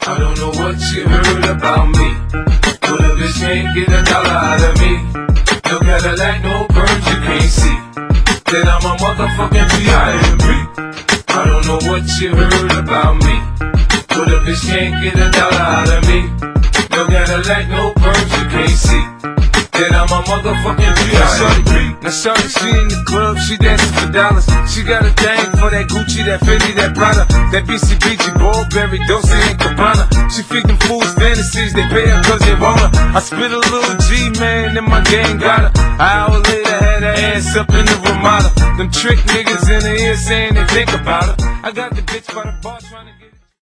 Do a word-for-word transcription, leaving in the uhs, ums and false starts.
I don't know what you heard about me, but a bitch can't get a dollar out of me. No Cadillac, no perms, you can't see that I'm a motherfucking P I M P. I don't know what you heard about me, but a bitch can't get a dollar out of me. No Cadillac, no perms, you can't see that I'm a motherfucking P I M P. Now shorty, she in the club, she dancing for dollars. She got a thing for that Gucci, that Fendi, that Prada, that B C B G, Burberry, Dolce and Gabbana. She feed them fools fantasies, they pay her cause they want her. I spit a little G, man, and my gang got her. An hour later, had her ass up in the Ramada. Them trick niggas in the ear saying they think about her. I got the bitch by the bar trying to